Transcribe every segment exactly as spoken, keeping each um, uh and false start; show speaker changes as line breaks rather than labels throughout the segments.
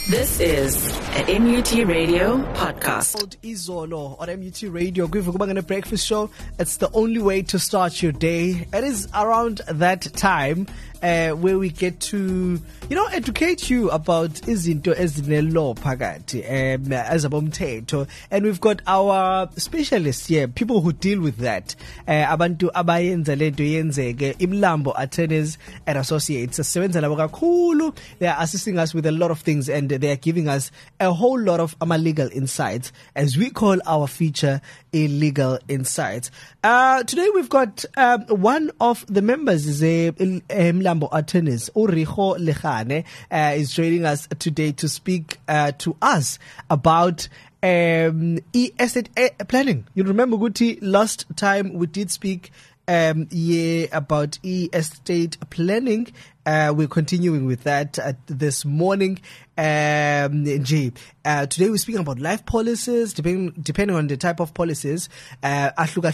This is an M U T Radio podcast.
Izolo on M U T Radio. Kuvuka a breakfast show. It's the only way to start your day. It is around that time uh, where we get to, you know, educate you about izinto ezinelo phakathi um as abomthetho, and we've got our specialists here, people who deal with that. Uh, abantu abayenza lento yenzeke, Imlambo Attorneys and Associates. Sebenza labo kakhulu. They are assisting us with a lot of things, and they are giving us a whole lot of um, legal insights, as we call our feature Illegal Insights. Uh, today we've got um, one of the members is a Mlambo Attorneys, Uriho Lechane, uh, is joining us today to speak uh, to us about um, e-estate planning. You remember, Guti, last time we did speak um, yeah, about e-estate planning. Uh, we're continuing with that uh, this morning. Um, G. Uh, today we're speaking about life policies, depending depending on the type of policies, uh,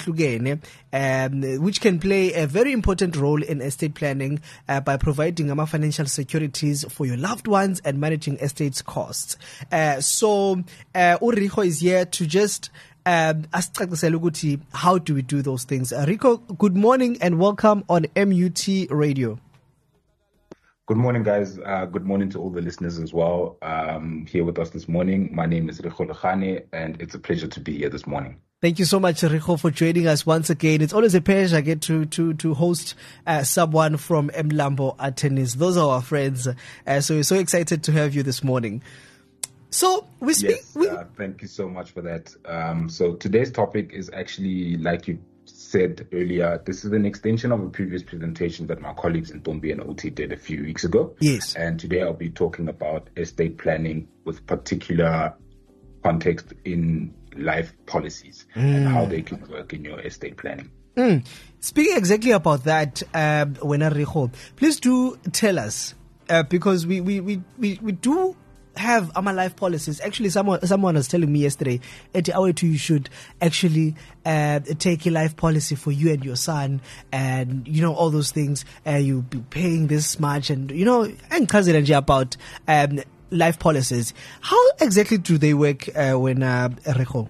um, which can play a very important role in estate planning uh, by providing um, financial securities for your loved ones and managing estate's costs. Uh, so, uh, Uriho is here to just um, ask how do we do those things. Uh, Rico, good morning and welcome on M U T Radio.
Good morning, guys. Uh, good morning to all the listeners as well. Um, here with us this morning. My name is Riho Lechane, and it's a pleasure to be here this morning.
Thank you so much, Riho, for joining us once again. It's always a pleasure I get to to to host uh, someone from Mlambo Attorneys. Those are our friends. Uh, so we're so excited to have you this morning. So we speak.
Yes,
we...
uh, thank you so much for that. Um, so today's topic is actually, like you said earlier, this is an extension of a previous presentation that my colleagues in Tombi and O T did a few weeks ago.
Yes.
And today I'll be talking about estate planning with particular context in life policies mm. and how they can work in your estate planning.
Mm. Speaking exactly about that, um, Wenariho, please do tell us, uh, because we, we, we, we, we do have our life policies. Actually, someone someone was telling me yesterday, at our you should actually uh, take a life policy for you and your son, and you know all those things. Uh, you'll be paying this much, and you know, and cousin about um, life policies. How exactly do they work uh, when uh, Reho?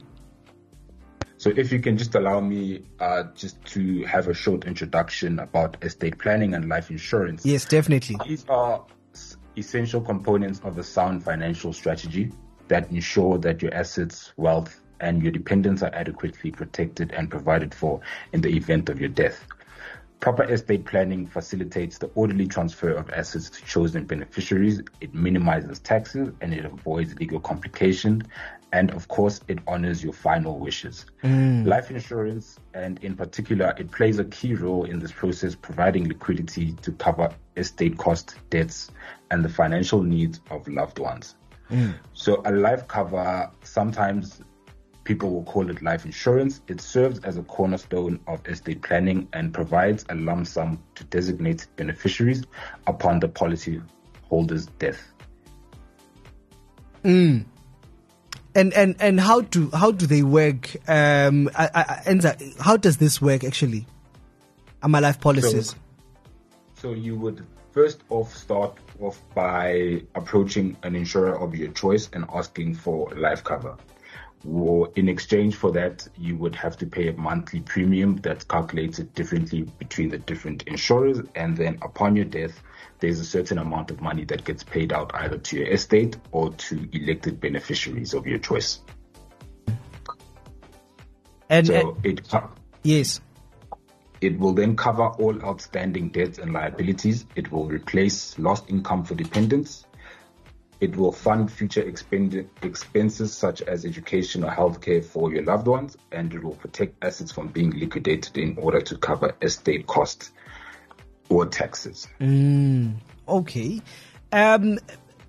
So if you can just allow me uh, just to have a short introduction about estate planning and life insurance.
Yes, definitely.
These are essential components of a sound financial strategy that ensure that your assets, wealth, and your dependents are adequately protected and provided for in the event of your death. Proper estate planning facilitates the orderly transfer of assets to chosen beneficiaries. It minimizes taxes and it avoids legal complications. And of course, it honors your final wishes. Mm. Life insurance, and in particular, it plays a key role in this process, providing liquidity to cover estate costs, debts, and the financial needs of loved ones. Mm. So a life cover, sometimes people will call it life insurance. It serves as a cornerstone of estate planning and provides a lump sum to designate beneficiaries upon the policyholder's death.
Mm. And and and how do how do they work? Um, I, I, Enza, how does this work actually? Am I life policies?
So, so you would first off start off by approaching an insurer of your choice and asking for life cover. Or in exchange for that, you would have to pay a monthly premium that's calculated differently between the different insurers, and then upon your death, there's a certain amount of money that gets paid out either to your estate or to elected beneficiaries of your choice.
And
so
uh,
it
yes,
it will then cover all outstanding debts and liabilities. It will replace lost income for dependents. It will fund future expend- expenses such as education or healthcare for your loved ones, and it will protect assets from being liquidated in order to cover estate costs or taxes.
Mm, okay. Um,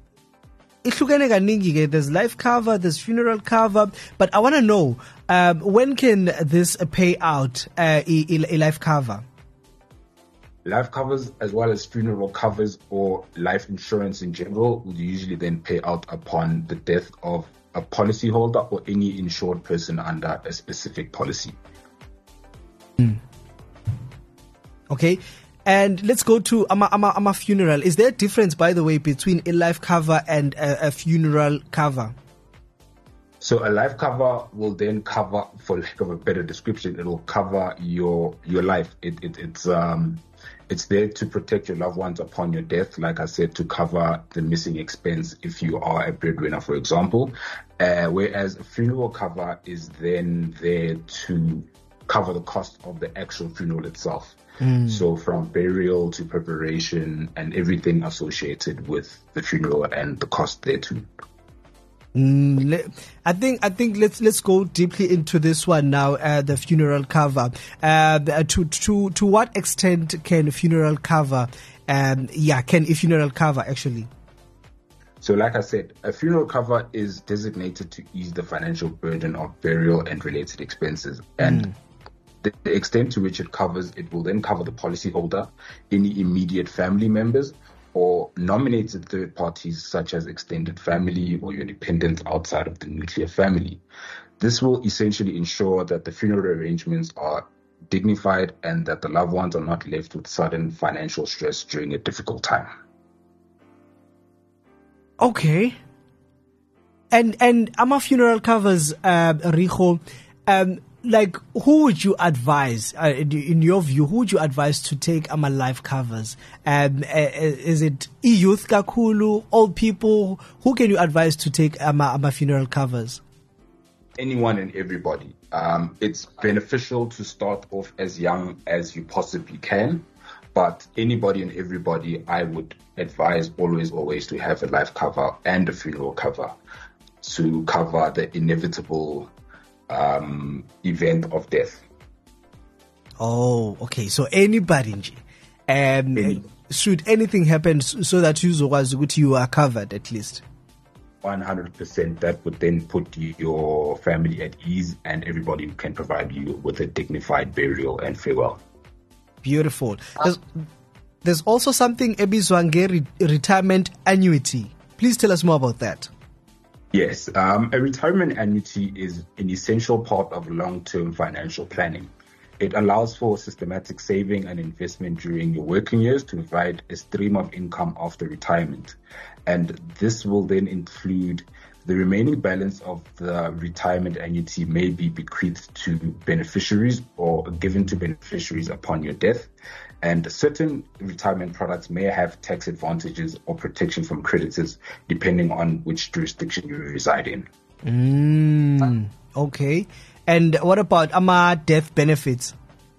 there's life cover, there's funeral cover, but I want to know, um, when can this pay out uh, a, a life cover?
Life covers, as well as funeral covers or life insurance in general, would usually then pay out upon the death of a policyholder or any insured person under a specific policy.
Mm. Okay. And let's go to Ama, Ama, Ama Funeral. Is there a difference, by the way, between a life cover and a, a funeral cover?
So a life cover will then cover, for lack of a better description, it will cover your your life. It, it it's um it's there to protect your loved ones upon your death. Like I said, to cover the missing expense if you are a breadwinner, for example. Uh, whereas a funeral cover is then there to cover the cost of the actual funeral itself. Mm. So from burial to preparation and everything associated with the funeral and the cost thereto.
Mm, I think I think let's let's go deeply into this one now. Uh, the funeral cover. Uh, to to to what extent can funeral cover? Um, yeah, can a funeral cover actually?
So, like I said, a funeral cover is designated to ease the financial burden of burial and related expenses, and mm. the, the extent to which it covers, it will then cover the policyholder, any immediate family members, or nominated third parties such as extended family or your dependents outside of the nuclear family. This will essentially ensure that the funeral arrangements are dignified and that the loved ones are not left with sudden financial stress during a difficult time.
Okay. And and Ama Funeral covers, uh, Rico, um, like, who would you advise, uh, in your view, who would you advise to take Ama life covers? Um, uh, is it youth kakulu, old people? Who can you advise to take Ama, Ama Funeral covers?
Anyone and everybody. Um, it's beneficial to start off as young as you possibly can, but anybody and everybody, I would advise always, always to have a life cover and a funeral cover to cover the inevitable Um, event of death.
Oh, okay. So anybody, um, Any. should anything happen, so that you are covered at least.
one hundred percent. That would then put your family at ease, and everybody can provide you with a dignified burial and farewell.
Beautiful. There's, there's also something ebizwange retirement annuity. Please tell us more about that.
Yes, um, a retirement annuity is an essential part of long-term financial planning. It allows for systematic saving and investment during your working years to provide a stream of income after retirement. And this will then include the remaining balance of the retirement annuity may be bequeathed to beneficiaries or given to beneficiaries upon your death. And certain retirement products may have tax advantages or protection from creditors, depending on which jurisdiction you reside in.
Mm, okay. And what about Ama death benefits?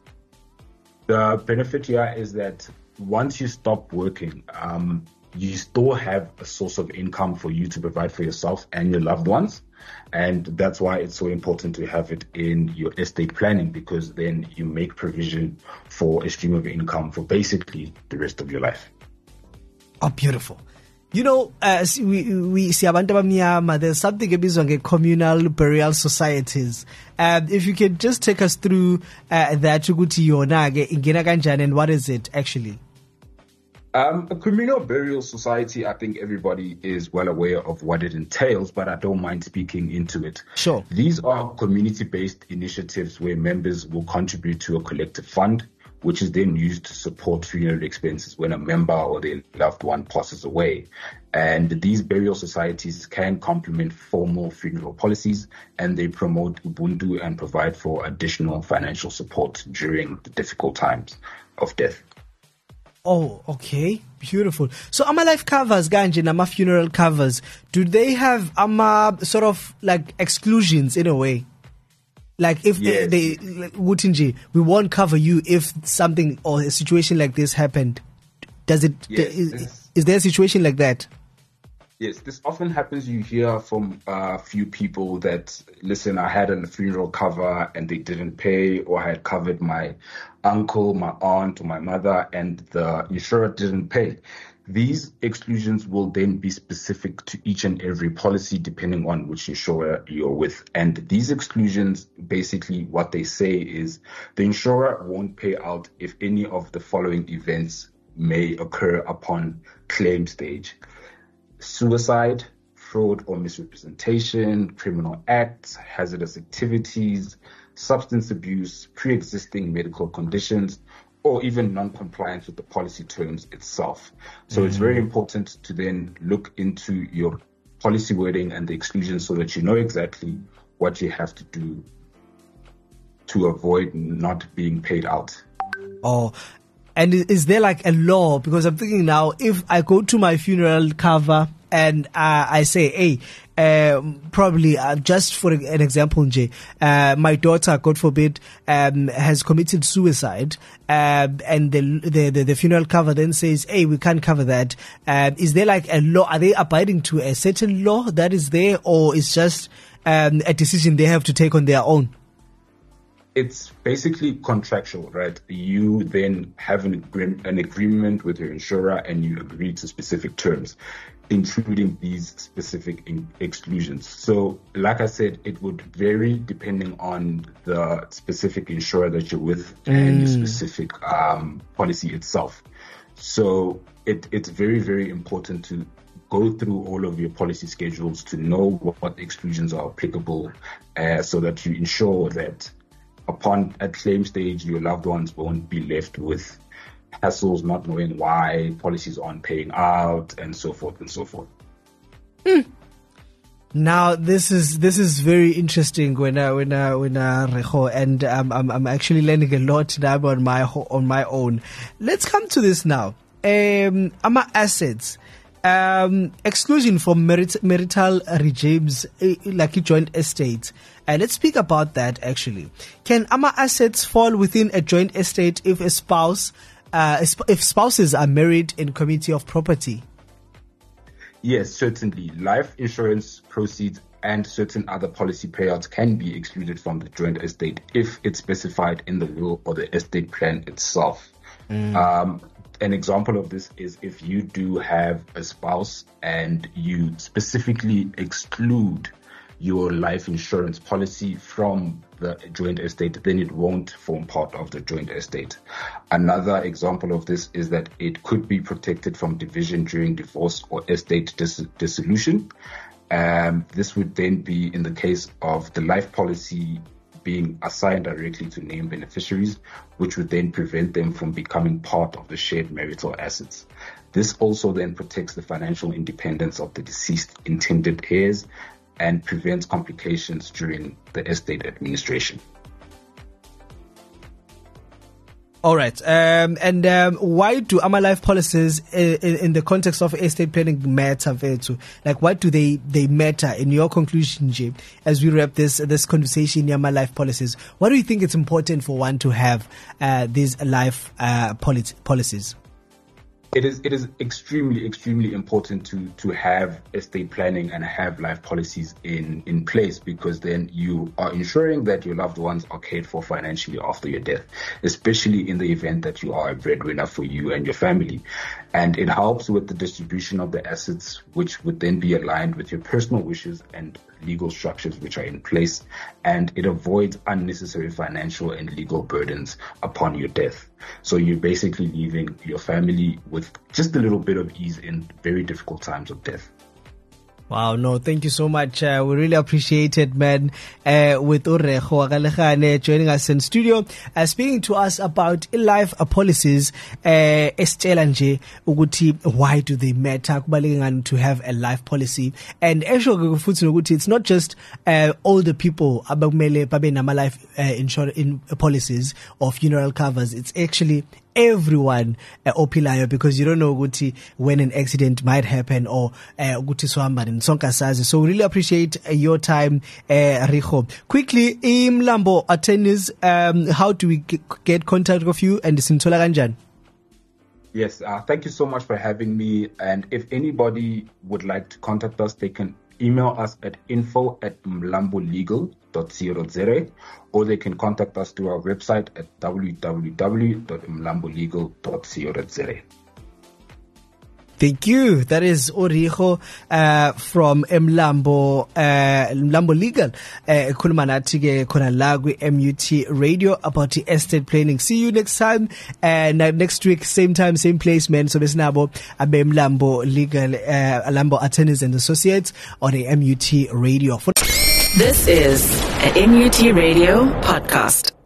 The benefit here is that once you stop working, um, you still have a source of income for you to provide for yourself and your loved ones. And that's why it's so important to have it in your estate planning, because then you make provision for a stream of income for basically the rest of your life.
Oh, beautiful. You know, uh, we, we see there's something about communal burial societies. Um, if you can just take us through uh, that, and what is it actually?
Um, a communal burial society, I think everybody is well aware of what it entails, but I don't mind speaking into it.
Sure.
These are community-based initiatives where members will contribute to a collective fund, which is then used to support funeral expenses when a member or their loved one passes away. And these burial societies can complement formal funeral policies, and they promote Ubuntu and provide for additional financial support during the difficult times of death.
Oh, okay. Beautiful. So Ama life covers, Ganje, Ama funeral covers, do they have Ama sort of like exclusions in a way? Like if yes. they, they like, Wutinji, we won't cover you if something or a situation like this happened. Does it, yes, is, this, is there a situation like that?
Yes, this often happens. You hear from a few people that, listen, I had a funeral cover and they didn't pay, or I had covered my uncle, my aunt, or my mother, and the insurer didn't pay. These exclusions will then be specific to each and every policy depending on which insurer you're with. And these exclusions, basically what they say is the insurer won't pay out if any of the following events may occur upon claim stage: suicide, fraud or misrepresentation, criminal acts, hazardous activities, substance abuse, pre-existing medical conditions, or even non-compliance with the policy terms itself. So mm. it's very important to then look into your policy wording and the exclusions so that you know exactly what you have to do to avoid not being paid out.
Oh, and is there like a law? Because I'm thinking now, if I go to my funeral cover and uh, I say, hey, uh, probably uh, just for an example, Jay, uh, my daughter, God forbid, um, has committed suicide, uh, and the, the the the funeral cover then says, hey, we can't cover that. Uh, is there like a law? Are they abiding to a certain law that is there, or is just um, a decision they have to take on their own?
It's basically contractual, right? You then have an, agree- an agreement with your insurer and you agree to specific terms, including these specific in- exclusions. So, like I said, it would vary depending on the specific insurer that you're with mm. and your specific um, policy itself. So, it, it's very, very important to go through all of your policy schedules to know what, what exclusions are applicable uh, so that you ensure that upon at claim stage, your loved ones won't be left with hassles, not knowing why policies aren't paying out, and so forth and so forth.
Mm. Now, this is this is very interesting when I, when I, when I, and um, I'm I'm actually learning a lot now on my on my own. Let's come to this now. Um, AMA assets. Um, exclusion from merit, marital regimes, uh, like a joint estate. Uh, let's speak about that actually. Can AMA assets fall within a joint estate if a spouse, uh, if spouses are married in community of property?
Yes, certainly. Life insurance proceeds and certain other policy payouts can be excluded from the joint estate if it's specified in the will or the estate plan itself. Mm. Um, An example of this is if you do have a spouse and you specifically exclude your life insurance policy from the joint estate, then it won't form part of the joint estate. Another example of this is that it could be protected from division during divorce or estate dis- dissolution. Um, this would then be in the case of the life policy being assigned directly to named beneficiaries, which would then prevent them from becoming part of the shared marital assets. This also then protects the financial independence of the deceased intended heirs and prevents complications during the estate administration.
All right. Um, and um, why do AMA life policies in, in, in the context of estate planning matter? Like, why do they, they matter in your conclusion, Jay, as we wrap this this conversation in AMA life policies? Why do you think it's important for one to have uh, these life uh, polit- policies?
It is it is extremely, extremely important to, to have estate planning and have life policies in, in place, because then you are ensuring that your loved ones are cared for financially after your death, especially in the event that you are a breadwinner for you and your family. And it helps with the distribution of the assets, which would then be aligned with your personal wishes and legal structures which are in place. And it avoids unnecessary financial and legal burdens upon your death. So you're basically leaving your family with just a little bit of ease in very difficult times of death.
Wow, no, thank you so much. Uh, we really appreciate it, man, uh, with Orejo Agalejane joining us in studio, uh, speaking to us about life policies. Uh, why do they matter? To have a life policy. And it's not just uh, older people life uh, insurance in policies or funeral covers. It's actually everyone uh, opilayo, because you don't know Guti when an accident might happen or Guti swamba in Sonkasazi. So we really appreciate uh, your time, uh, Riho. Quickly, Imlambo attendees, um, how do we get, get contact with you and Sintola Ganjan?
Yes, uh, thank you so much for having me. And if anybody would like to contact us, they can email us at info at mlambolegal dot co dot za, or they can contact us through our website at w w w dot mlambolegal dot co dot za.
Thank you. That is Oriho uh, from Mlambo uh, Mlambo Legal. Kulumanatige Konalagwe M U T Radio about the estate planning. See you next time. And uh, next week, same time, same place, man. So this nabo abe Mlambo Legal, uh, Mlambo Attorneys and Associates on the M U T Radio.
This is an M U T Radio podcast.